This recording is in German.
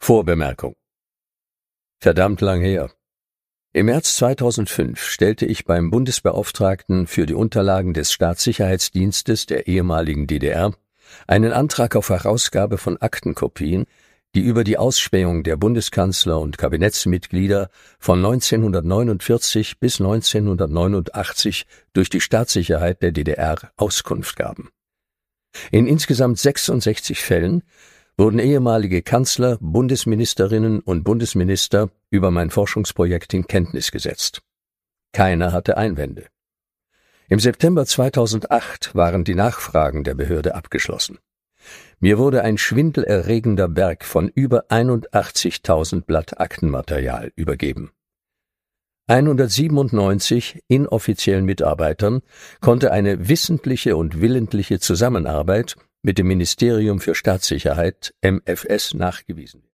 Vorbemerkung. Verdammt lang her. Im März 2005 stellte ich beim Bundesbeauftragten für die Unterlagen des Staatssicherheitsdienstes der ehemaligen DDR einen Antrag auf Herausgabe von Aktenkopien, die über die Ausspähung der Bundeskanzler und Kabinettsmitglieder von 1949 bis 1989 durch die Staatssicherheit der DDR Auskunft gaben. In insgesamt 66 Fällen wurden ehemalige Kanzler, Bundesministerinnen und Bundesminister über mein Forschungsprojekt in Kenntnis gesetzt. Keiner hatte Einwände. Im September 2008 waren die Nachfragen der Behörde abgeschlossen. Mir wurde ein schwindelerregender Berg von über 81.000 Blatt Aktenmaterial übergeben. 197 inoffiziellen Mitarbeitern konnte eine wissentliche und willentliche Zusammenarbeit mit dem Ministerium für Staatssicherheit (MfS) nachgewiesen werden.